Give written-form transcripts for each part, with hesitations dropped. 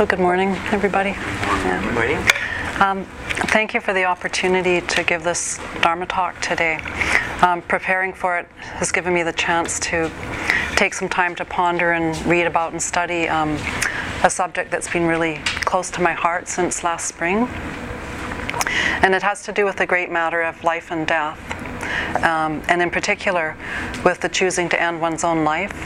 So good morning, everybody. Good morning. Thank you for the opportunity to give this Dharma talk today. Preparing for it has given me the chance to take some time to ponder and read about and study a subject that's been really close to my heart since last spring. And it has to do with the great matter of life and death, and in particular with the choosing to end one's own life.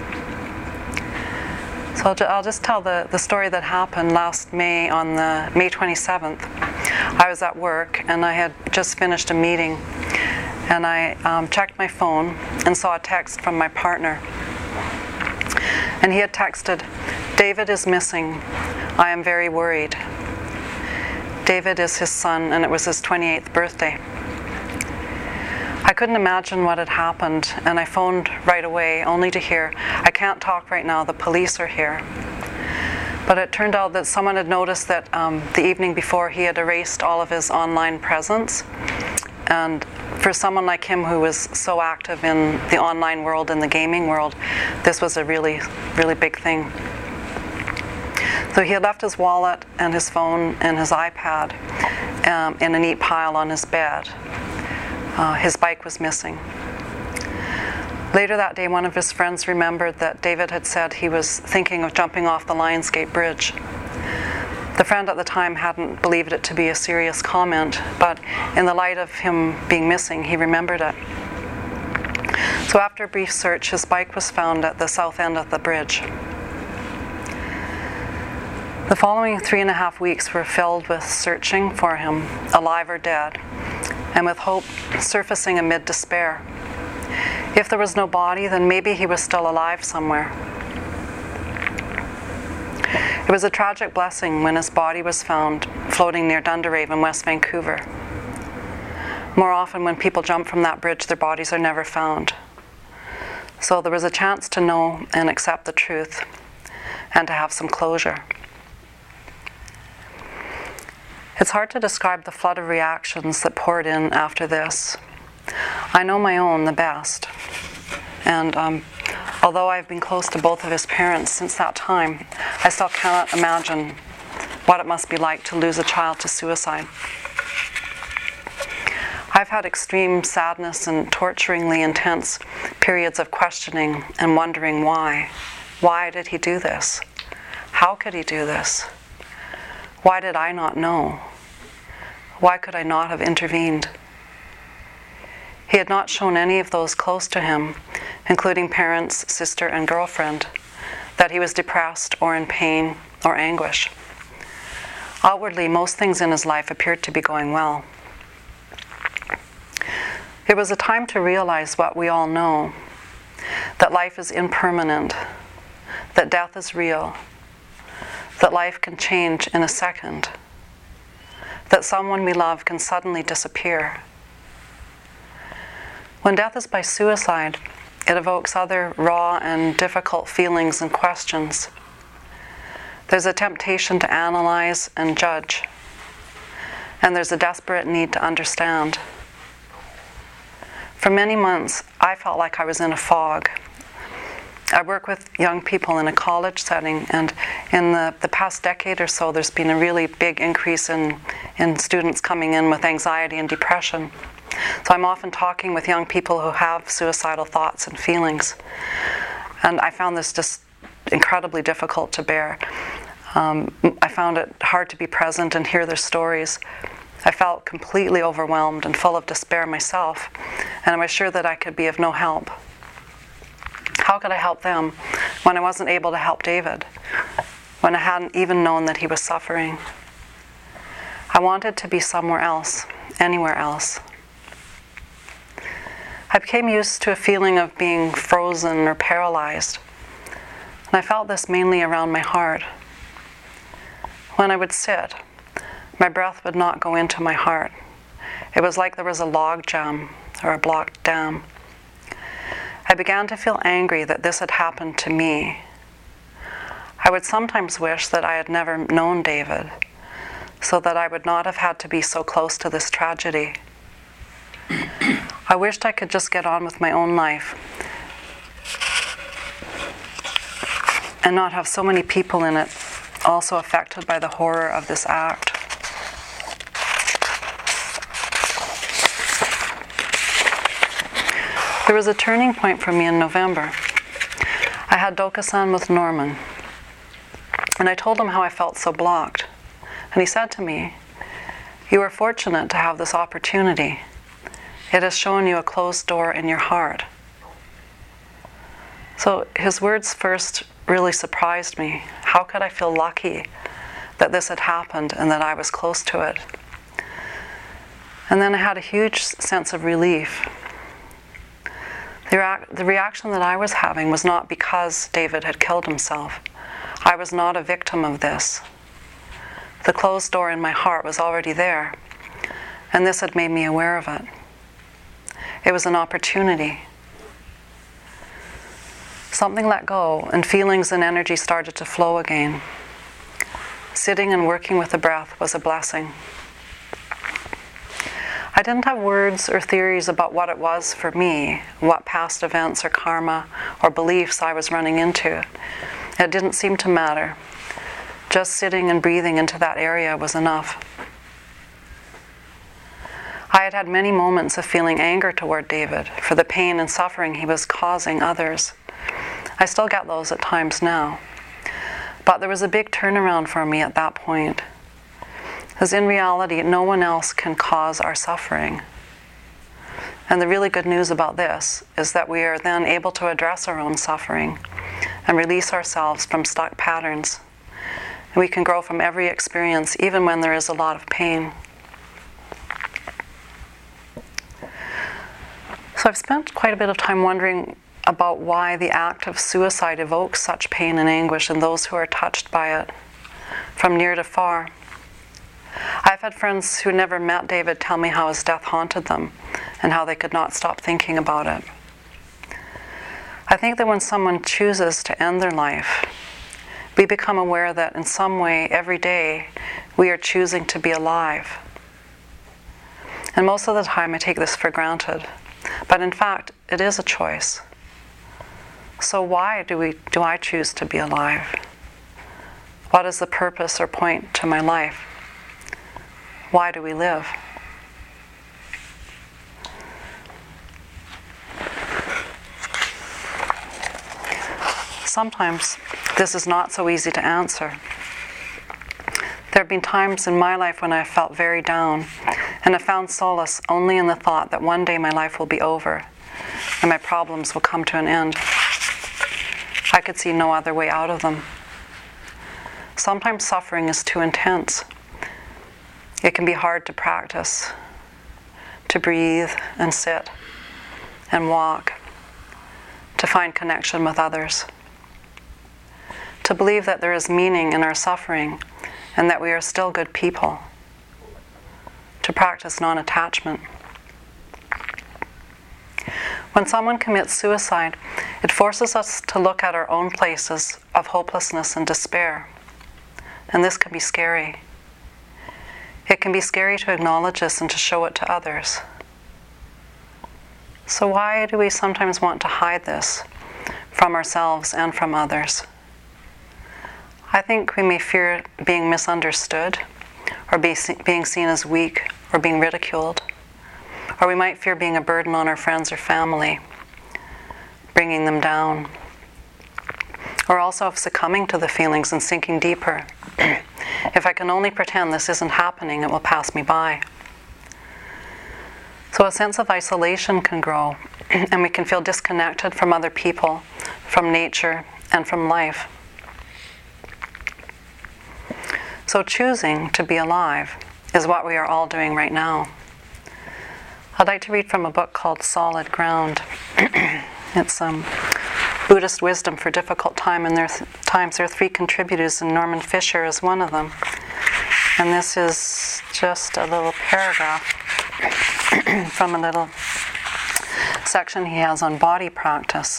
So I'll just tell the story that happened last May on the May 27th. I was at work and I had just finished a meeting, and I checked my phone and saw a text from my partner. And he had texted, "David is missing. I am very worried." David is his son, and it was his 28th birthday. I couldn't imagine what had happened, and I phoned right away, only to hear, "I can't talk right now, the police are here." But it turned out that someone had noticed that the evening before he had erased all of his online presence. And for someone like him who was so active in the online world and the gaming world, this was a really, really big thing. So he had left his wallet and his phone and his iPad in a neat pile on his bed. His bike was missing. Later that day, one of his friends remembered that David had said he was thinking of jumping off the Lionsgate Bridge. The friend at the time hadn't believed it to be a serious comment, but in the light of him being missing, he remembered it. So after a brief search, his bike was found at the south end of the bridge. The following 3.5 weeks were filled with searching for him, alive or dead, and with hope surfacing amid despair. If there was no body, then maybe he was still alive somewhere. It was a tragic blessing when his body was found floating near Dunderave in West Vancouver. More often when people jump from that bridge, their bodies are never found. So there was a chance to know and accept the truth and to have some closure. It's hard to describe the flood of reactions that poured in after this. I know my own the best. And although I've been close to both of his parents since that time, I still cannot imagine what it must be like to lose a child to suicide. I've had extreme sadness and torturingly intense periods of questioning and wondering why. Why did he do this? How could he do this? Why did I not know? Why could I not have intervened? He had not shown any of those close to him, including parents, sister, and girlfriend, that he was depressed or in pain or anguish. Outwardly, most things in his life appeared to be going well. It was a time to realize what we all know, that life is impermanent, that death is real, that life can change in a second, that someone we love can suddenly disappear. When death is by suicide, it evokes other raw and difficult feelings and questions. There's a temptation to analyze and judge, and there's a desperate need to understand. For many months, I felt like I was in a fog. I work with young people in a college setting, and in the past decade or so, there's been a really big increase in students coming in with anxiety and depression. So I'm often talking with young people who have suicidal thoughts and feelings. And I found this just incredibly difficult to bear. I found it hard to be present and hear their stories. I felt completely overwhelmed and full of despair myself, and I was sure that I could be of no help. How could I help them when I wasn't able to help David, when I hadn't even known that he was suffering? I wanted to be somewhere else, anywhere else. I became used to a feeling of being frozen or paralyzed, and I felt this mainly around my heart. When I would sit, my breath would not go into my heart. It was like there was a log jam or a blocked dam. I began to feel angry that this had happened to me. I would sometimes wish that I had never known David, so that I would not have had to be so close to this tragedy. I wished I could just get on with my own life and not have so many people in it also affected by the horror of this act. There was a turning point for me in November. I had Dokusan with Norman, and I told him how I felt so blocked. And he said to me, "You are fortunate to have this opportunity. It has shown you a closed door in your heart." So his words first really surprised me. How could I feel lucky that this had happened and that I was close to it? And then I had a huge sense of relief. The reaction that I was having was not because David had killed himself. I was not a victim of this. The closed door in my heart was already there, and this had made me aware of it. It was an opportunity. Something let go, and feelings and energy started to flow again. Sitting and working with the breath was a blessing. I didn't have words or theories about what it was for me, what past events or karma or beliefs I was running into. It didn't seem to matter. Just sitting and breathing into that area was enough. I had had many moments of feeling anger toward David for the pain and suffering he was causing others. I still get those at times now. But there was a big turnaround for me at that point. Because in reality, no one else can cause our suffering. And the really good news about this is that we are then able to address our own suffering and release ourselves from stuck patterns. And we can grow from every experience, even when there is a lot of pain. So I've spent quite a bit of time wondering about why the act of suicide evokes such pain and anguish in those who are touched by it, from near to far. I've had friends who never met David tell me how his death haunted them and how they could not stop thinking about it. I think that when someone chooses to end their life, we become aware that in some way, every day, we are choosing to be alive. And most of the time I take this for granted. But in fact, it is a choice. So why do I choose to be alive? What is the purpose or point to my life? Why do we live? Sometimes this is not so easy to answer. There have been times in my life when I felt very down, and I found solace only in the thought that one day my life will be over and my problems will come to an end. I could see no other way out of them. Sometimes suffering is too intense. It can be hard to practice, to breathe and sit and walk, to find connection with others, to believe that there is meaning in our suffering and that we are still good people, to practice non-attachment. When someone commits suicide, it forces us to look at our own places of hopelessness and despair, and this can be scary. It can be scary to acknowledge this and to show it to others. So why do we sometimes want to hide this from ourselves and from others? I think we may fear being misunderstood, or being seen as weak, or being ridiculed. Or we might fear being a burden on our friends or family, bringing them down. Or also of succumbing to the feelings and sinking deeper. If I can only pretend this isn't happening, it will pass me by. So a sense of isolation can grow, and we can feel disconnected from other people, from nature, and from life. So choosing to be alive is what we are all doing right now. I'd like to read from a book called Solid Ground. It's Buddhist wisdom for difficult times. There are 3 contributors, and Norman Fisher is one of them. And this is just a little paragraph from a little section he has on body practice.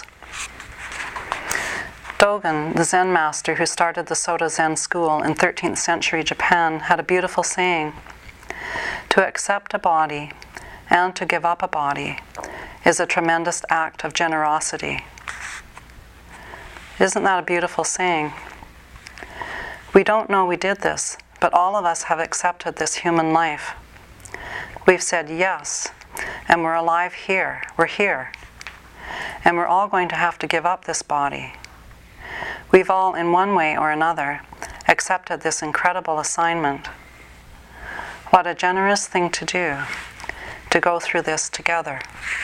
Dogen, the Zen master who started the Soto Zen school in 13th century Japan, had a beautiful saying: "To accept a body and to give up a body is a tremendous act of generosity." Isn't that a beautiful saying? We don't know we did this, but all of us have accepted this human life. We've said yes, and we're alive here. We're here. And we're all going to have to give up this body. We've all, in one way or another, accepted this incredible assignment. What a generous thing to do, to go through this together.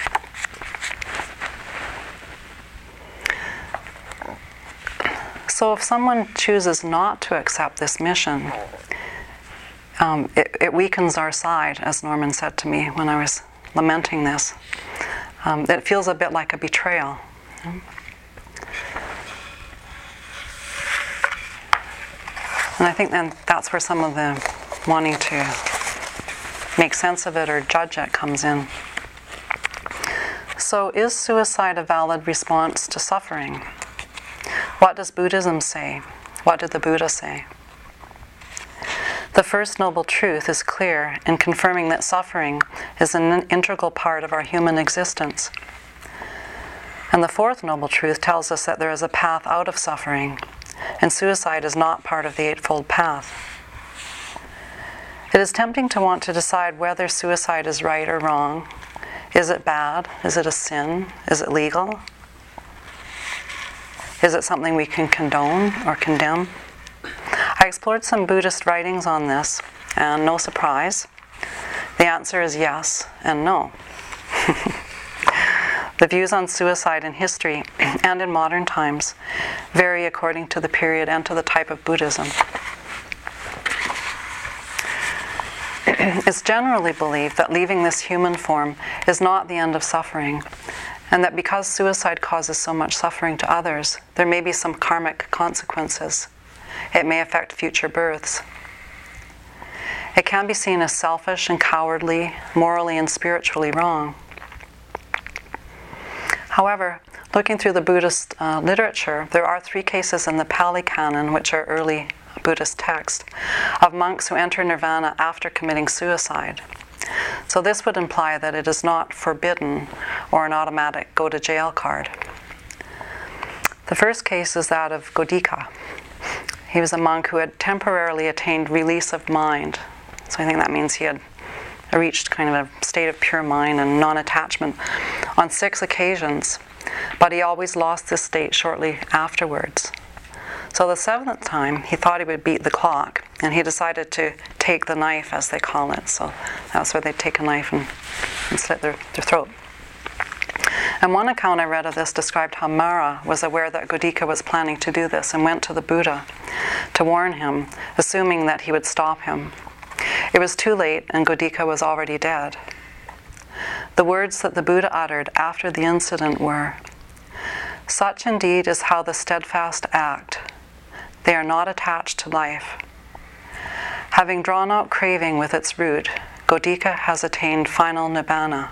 So if someone chooses not to accept this mission, it weakens our side, as Norman said to me when I was lamenting this. It feels a bit like a betrayal. And I think then that's where some of the wanting to make sense of it or judge it comes in. So is suicide a valid response to suffering? What does Buddhism say? What did the Buddha say? The First Noble Truth is clear in confirming that suffering is an integral part of our human existence. And the Fourth Noble Truth tells us that there is a path out of suffering, and suicide is not part of the Eightfold Path. It is tempting to want to decide whether suicide is right or wrong. Is it bad? Is it a sin? Is it legal? Is it something we can condone or condemn? I explored some Buddhist writings on this, and no surprise, the answer is yes and no. The views on suicide in history and in modern times vary according to the period and to the type of Buddhism. It's generally believed that leaving this human form is not the end of suffering, and that because suicide causes so much suffering to others, there may be some karmic consequences. It may affect future births. It can be seen as selfish and cowardly, morally and spiritually wrong. However, looking through the Buddhist literature, there are 3 cases in the Pali Canon, which are early Buddhist texts, of monks who enter nirvana after committing suicide. So this would imply that it is not forbidden or an automatic go-to-jail card. The first case is that of Godika. He was a monk who had temporarily attained release of mind. So I think that means he had reached kind of a state of pure mind and non-attachment on 6 occasions, but he always lost this state shortly afterwards. So the 7th time, he thought he would beat the clock, and he decided to take the knife, as they call it. So that's where they take a knife and slit their throat. And one account I read of this described how Mara was aware that Godika was planning to do this and went to the Buddha to warn him, assuming that he would stop him. It was too late, and Godika was already dead. The words that the Buddha uttered after the incident were, "Such indeed is how the steadfast act. They are not attached to life. Having drawn out craving with its root, Godika has attained final nibbana."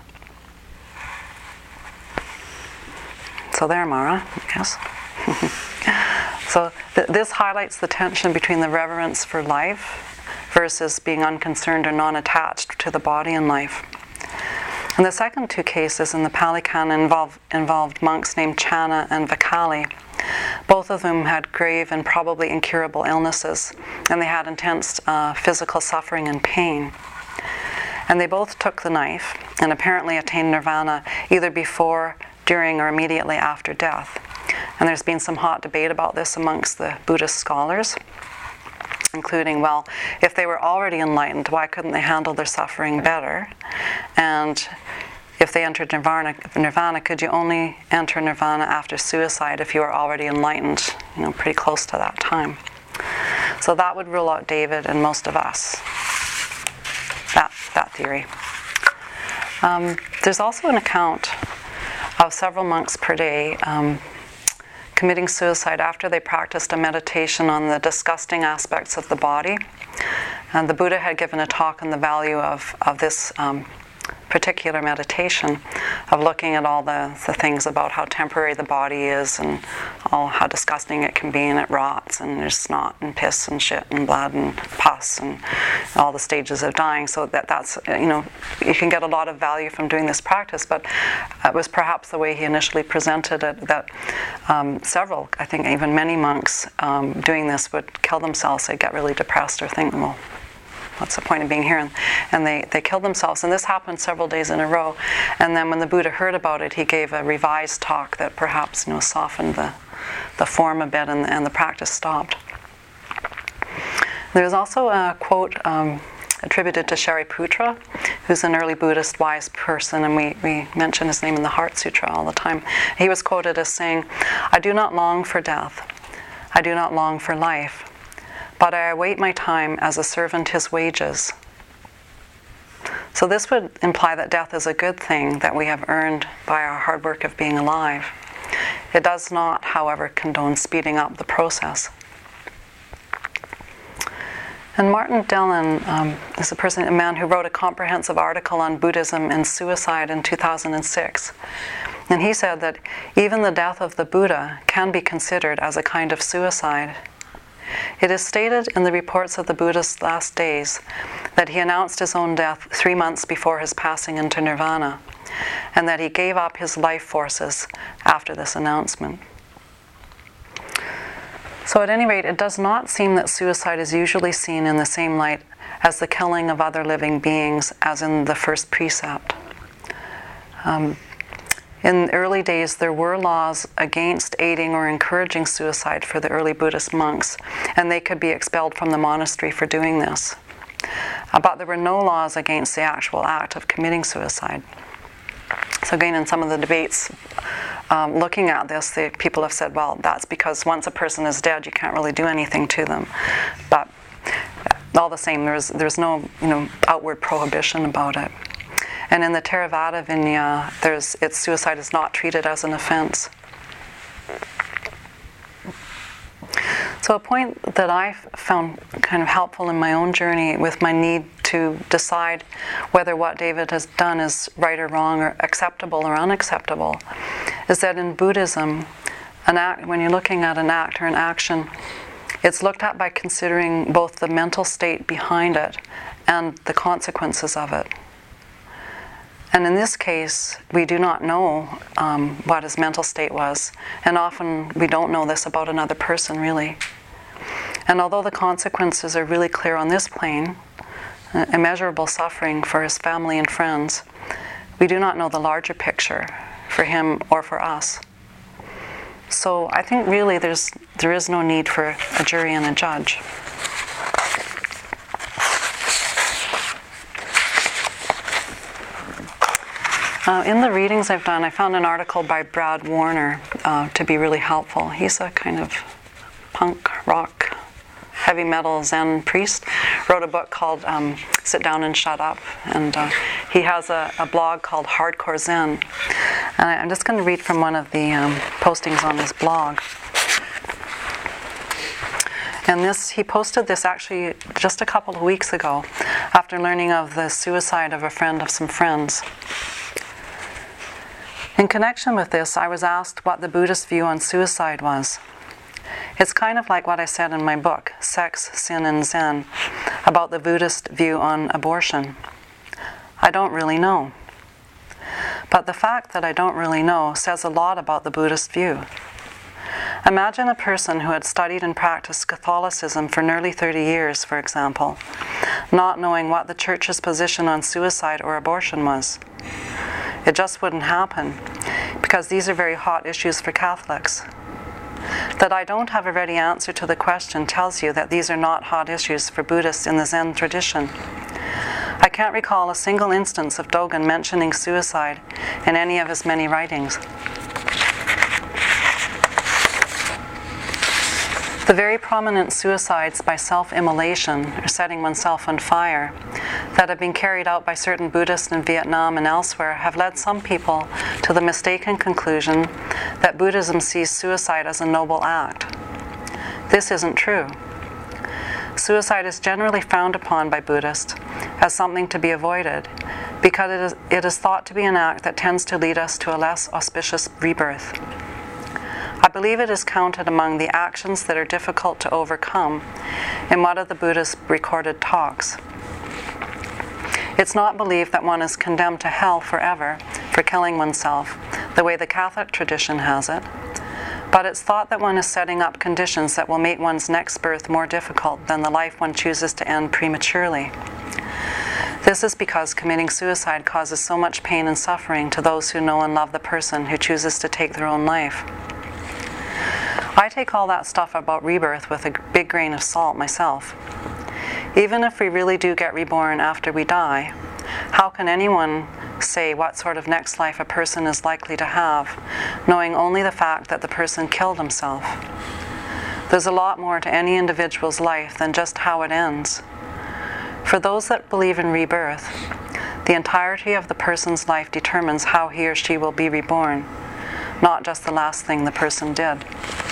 So there, Mara, I guess. So this highlights the tension between the reverence for life versus being unconcerned or non-attached to the body and life. And the second 2 cases in the Pali Canon involved monks named Channa and Vakali. Both of them had grave and probably incurable illnesses, and they had intense physical suffering and pain. And they both took the knife and apparently attained nirvana either before, during, or immediately after death. And there's been some hot debate about this amongst the Buddhist scholars, including, well, if they were already enlightened, why couldn't they handle their suffering better? And if they entered nirvana, could you only enter nirvana after suicide if you were already enlightened, pretty close to that time? So that would rule out David and most of us, that theory. There's also an account of several monks per day committing suicide after they practiced a meditation on the disgusting aspects of the body. And the Buddha had given a talk on the value of this particular meditation of looking at all the things about how temporary the body is and how disgusting it can be, and it rots, and there's snot and piss and shit and blood and pus and all the stages of dying. So that's you can get a lot of value from doing this practice, but it was perhaps the way he initially presented it that several, I think even many monks doing this would kill themselves. They'd get really depressed or think, well, what's the point of being here? And they killed themselves. And this happened several days in a row. And then when the Buddha heard about it, he gave a revised talk that perhaps softened the form a bit, and the practice stopped. There's also a quote attributed to Shariputra, who's an early Buddhist wise person, and we mention his name in the Heart Sutra all the time. He was quoted as saying, "I do not long for death. I do not long for life. But I await my time as a servant his wages." So this would imply that death is a good thing that we have earned by our hard work of being alive. It does not, however, condone speeding up the process. And Martin Dillon is a man who wrote a comprehensive article on Buddhism and suicide in 2006. And he said that even the death of the Buddha can be considered as a kind of suicide. It is stated in the reports of the Buddha's last days that he announced his own death 3 months before his passing into nirvana, and that he gave up his life forces after this announcement. So at any rate, it does not seem that suicide is usually seen in the same light as the killing of other living beings as in the first precept. In the early days, there were laws against aiding or encouraging suicide for the early Buddhist monks, and they could be expelled from the monastery for doing this. But there were no laws against the actual act of committing suicide. So again, in some of the debates looking at this, people have said, well, that's because once a person is dead, you can't really do anything to them. But all the same, there's no outward prohibition about it. And in the Theravada Vinaya, suicide is not treated as an offense. So a point that I found kind of helpful in my own journey with my need to decide whether what David has done is right or wrong or acceptable or unacceptable is that in Buddhism, when you're looking at an act or an action, it's looked at by considering both the mental state behind it and the consequences of it. And in this case, we do not know what his mental state was. And often we don't know this about another person, really. And although the consequences are really clear on this plane, immeasurable suffering for his family and friends, we do not know the larger picture for him or for us. So I think really there is no need for a jury and a judge. In the readings I've done, I found an article by Brad Warner to be really helpful. He's a kind of punk, rock, heavy metal Zen priest. Wrote a book called Sit Down and Shut Up. And he has a blog called Hardcore Zen. And I'm just going to read from one of the postings on his blog. And he posted this actually just a couple of weeks ago after learning of the suicide of a friend of some friends. In connection with this, I was asked what the Buddhist view on suicide was. It's kind of like what I said in my book, Sex, Sin, and Zen, about the Buddhist view on abortion. I don't really know. But the fact that I don't really know says a lot about the Buddhist view. Imagine a person who had studied and practiced Catholicism for nearly 30 years, for example, not knowing what the Church's position on suicide or abortion was. It just wouldn't happen, because these are very hot issues for Catholics. That I don't have a ready answer to the question tells you that these are not hot issues for Buddhists in the Zen tradition. I can't recall a single instance of Dogen mentioning suicide in any of his many writings. The very prominent suicides by self-immolation, or setting oneself on fire, that have been carried out by certain Buddhists in Vietnam and elsewhere have led some people to the mistaken conclusion that Buddhism sees suicide as a noble act. This isn't true. Suicide is generally frowned upon by Buddhists as something to be avoided, because it is thought to be an act that tends to lead us to a less auspicious rebirth. I believe it is counted among the actions that are difficult to overcome in one of the Buddha's recorded talks. It's not believed that one is condemned to hell forever for killing oneself, the way the Catholic tradition has it, but it's thought that one is setting up conditions that will make one's next birth more difficult than the life one chooses to end prematurely. This is because committing suicide causes so much pain and suffering to those who know and love the person who chooses to take their own life. I take all that stuff about rebirth with a big grain of salt myself. Even if we really do get reborn after we die, how can anyone say what sort of next life a person is likely to have, knowing only the fact that the person killed himself? There's a lot more to any individual's life than just how it ends. For those that believe in rebirth, the entirety of the person's life determines how he or she will be reborn, not just the last thing the person did.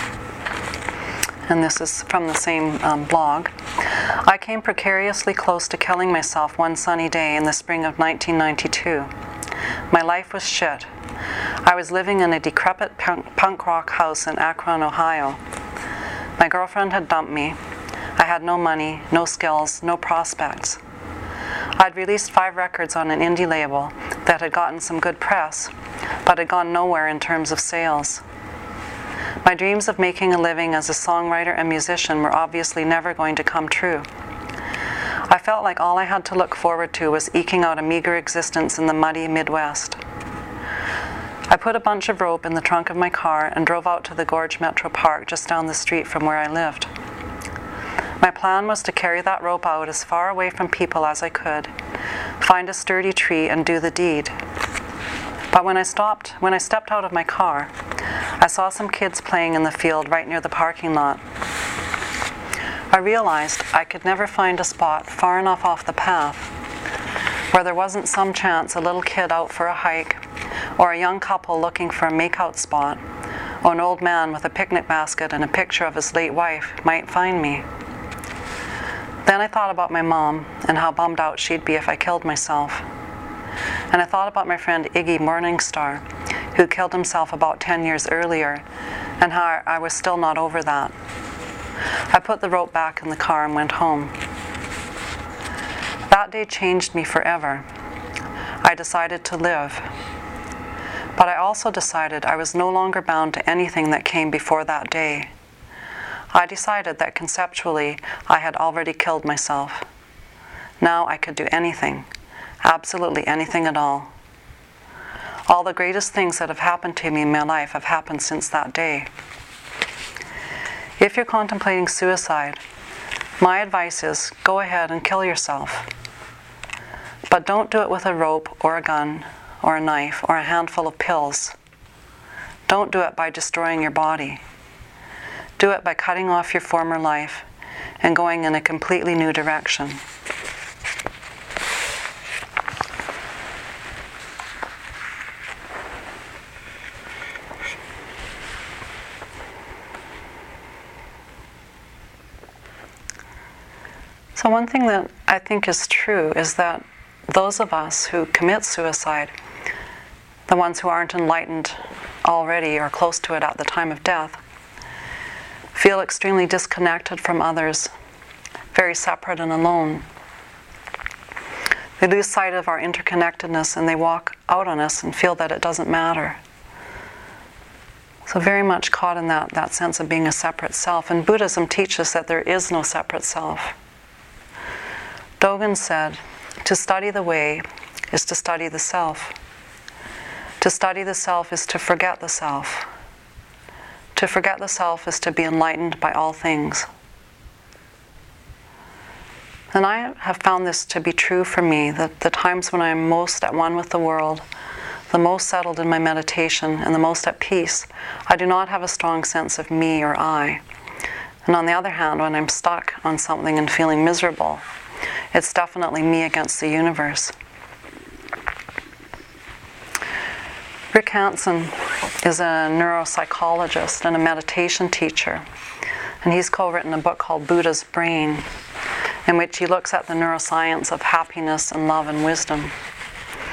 And this is from the same blog. I came precariously close to killing myself one sunny day in the spring of 1992. My life was shit. I was living in a decrepit punk rock house in Akron, Ohio. My girlfriend had dumped me. I had no money, no skills, no prospects. I'd released 5 records on an indie label that had gotten some good press, but had gone nowhere in terms of sales. My dreams of making a living as a songwriter and musician were obviously never going to come true. I felt like all I had to look forward to was eking out a meager existence in the muddy Midwest. I put a bunch of rope in the trunk of my car and drove out to the Gorge Metro Park just down the street from where I lived. My plan was to carry that rope out as far away from people as I could, find a sturdy tree and do the deed. But when I stepped out of my car, I saw some kids playing in the field right near the parking lot. I realized I could never find a spot far enough off the path where there wasn't some chance a little kid out for a hike, or a young couple looking for a make-out spot, or an old man with a picnic basket and a picture of his late wife might find me. Then I thought about my mom and how bummed out she'd be if I killed myself. And I thought about my friend Iggy Morningstar, who killed himself about 10 years earlier, and how I was still not over that. I put the rope back in the car and went home. That day changed me forever. I decided to live. But I also decided I was no longer bound to anything that came before that day. I decided that conceptually I had already killed myself. Now I could do anything, absolutely anything at all. All the greatest things that have happened to me in my life have happened since that day. If you're contemplating suicide, my advice is go ahead and kill yourself. But don't do it with a rope or a gun or a knife or a handful of pills. Don't do it by destroying your body. Do it by cutting off your former life and going in a completely new direction. So one thing that I think is true is that those of us who commit suicide, the ones who aren't enlightened already or close to it at the time of death, feel extremely disconnected from others, very separate and alone. They lose sight of our interconnectedness and they walk out on us and feel that it doesn't matter. So very much caught in that sense of being a separate self. And Buddhism teaches that there is no separate self. Dogen said, to study the way is to study the self. To study the self is to forget the self. To forget the self is to be enlightened by all things. And I have found this to be true for me, that the times when I am most at one with the world, the most settled in my meditation, and the most at peace, I do not have a strong sense of me or I. And on the other hand, when I'm stuck on something and feeling miserable, it's definitely me against the universe. Rick Hanson is a neuropsychologist and a meditation teacher, and he's co-written a book called Buddha's Brain, in which he looks at the neuroscience of happiness and love and wisdom.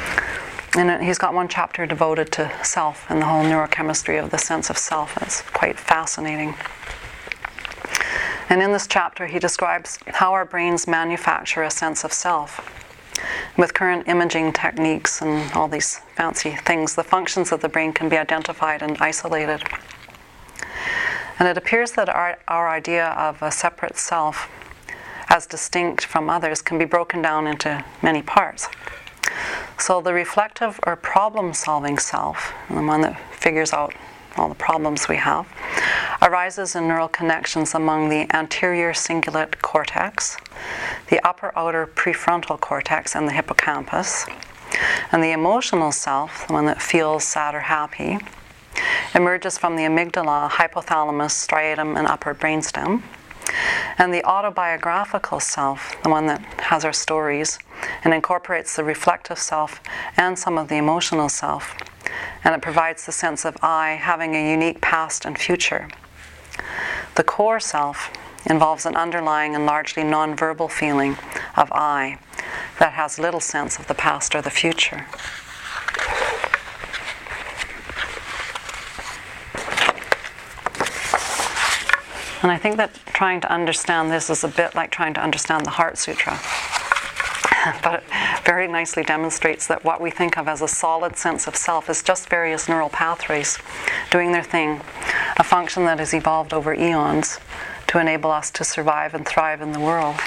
And he's got one chapter devoted to self and the whole neurochemistry of the sense of self. It's quite fascinating. And in this chapter, he describes how our brains manufacture a sense of self. With current imaging techniques and all these fancy things, the functions of the brain can be identified and isolated. And it appears that our idea of a separate self, as distinct from others, can be broken down into many parts. So the reflective or problem-solving self, the one that figures out all the problems we have, arises in neural connections among the anterior cingulate cortex, the upper outer prefrontal cortex, and the hippocampus. And the emotional self, the one that feels sad or happy, emerges from the amygdala, hypothalamus, striatum, and upper brainstem. And the autobiographical self, the one that has our stories and incorporates the reflective self and some of the emotional self, and it provides the sense of I having a unique past and future. The core self involves an underlying and largely non-verbal feeling of I that has little sense of the past or the future. And I think that trying to understand this is a bit like trying to understand the Heart Sutra. But it very nicely demonstrates that what we think of as a solid sense of self is just various neural pathways doing their thing, a function that has evolved over eons to enable us to survive and thrive in the world.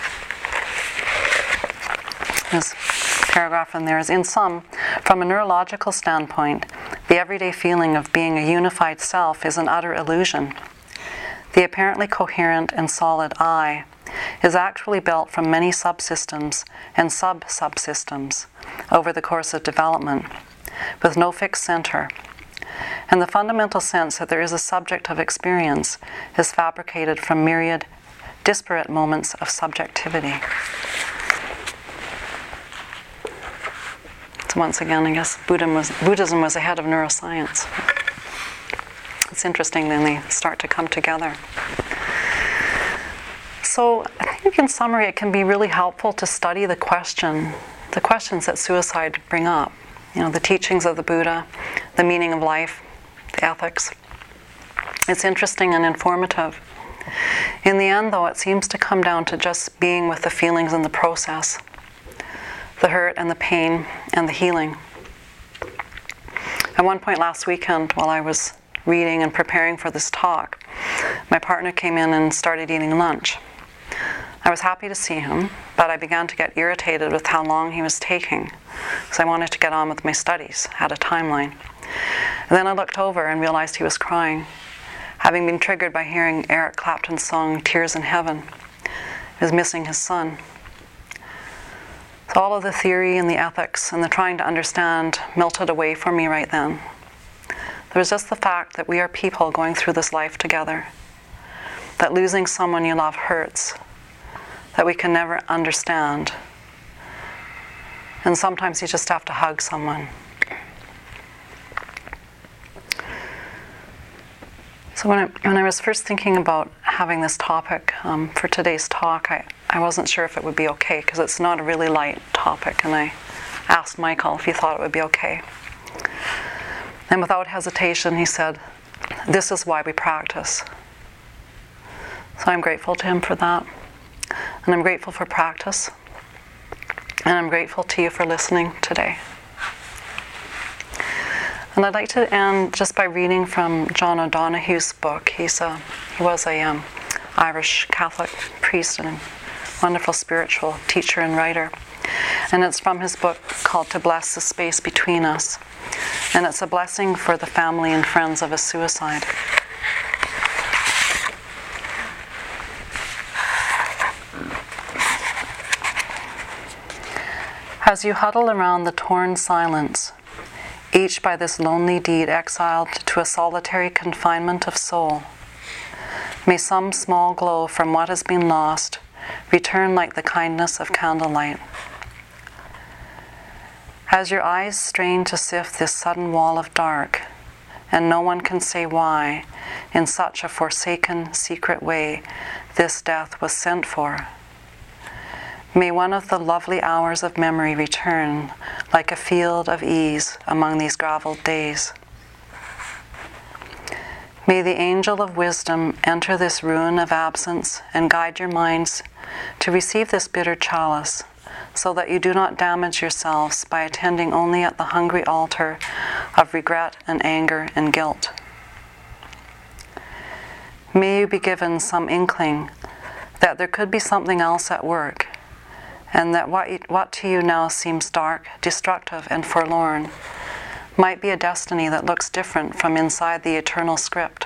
This paragraph in there is, in sum, from a neurological standpoint, the everyday feeling of being a unified self is an utter illusion. The apparently coherent and solid I is actually built from many subsystems and sub-subsystems over the course of development, with no fixed center. And the fundamental sense that there is a subject of experience is fabricated from myriad disparate moments of subjectivity. So once again, I guess Buddhism was ahead of neuroscience. It's interesting when they start to come together. So I think in summary it can be really helpful to study the questions that suicide bring up. You know, the teachings of the Buddha, the meaning of life, the ethics. It's interesting and informative. In the end, though, it seems to come down to just being with the feelings and the process, the hurt and the pain and the healing. At one point last weekend, while I was reading and preparing for this talk, my partner came in and started eating lunch. I was happy to see him, but I began to get irritated with how long he was taking, so I wanted to get on with my studies, had a timeline. And then I looked over and realized he was crying, having been triggered by hearing Eric Clapton's song Tears in Heaven. He was missing his son. So all of the theory and the ethics and the trying to understand melted away from me right then. There was just the fact that we are people going through this life together, that losing someone you love hurts, that we can never understand, and sometimes you just have to hug someone. So when I was first thinking about having this topic for today's talk, I wasn't sure if it would be okay, because it's not a really light topic, and I asked Michael if he thought it would be okay. And without hesitation, he said, "This is why we practice." So I'm grateful to him for that. And I'm grateful for practice. And I'm grateful to you for listening today. And I'd like to end just by reading from John O'Donoghue's book. He was a Irish Catholic priest and a wonderful spiritual teacher and writer. And it's from his book called To Bless the Space Between Us. And it's a blessing for the family and friends of a suicide. As you huddle around the torn silence, each by this lonely deed exiled to a solitary confinement of soul, may some small glow from what has been lost return like the kindness of candlelight. As your eyes strain to sift this sudden wall of dark, and no one can say why, in such a forsaken, secret way, this death was sent for, May one of the lovely hours of memory return like a field of ease among these gravelled days. May the angel of wisdom enter this ruin of absence and guide your minds to receive this bitter chalice, so that you do not damage yourselves by attending only at the hungry altar of regret and anger and guilt. May you be given some inkling that there could be something else at work, and that what to you now seems dark, destructive, and forlorn might be a destiny that looks different from inside the eternal script.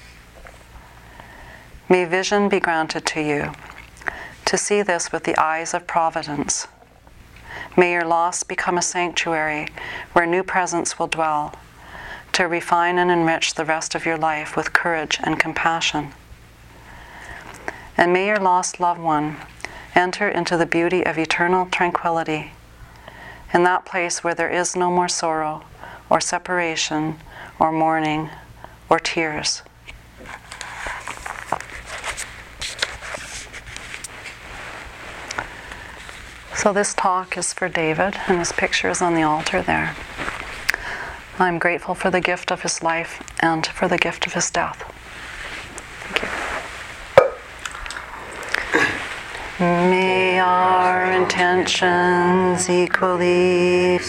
May vision be granted to you to see this with the eyes of providence. May your loss become a sanctuary where new presence will dwell, to refine and enrich the rest of your life with courage and compassion. And may your lost loved one enter into the beauty of eternal tranquility, in that place where there is no more sorrow, or separation, or mourning, or tears. So this talk is for David, and his picture is on the altar there. I'm grateful for the gift of his life and for the gift of his death. Thank you. May our intentions equally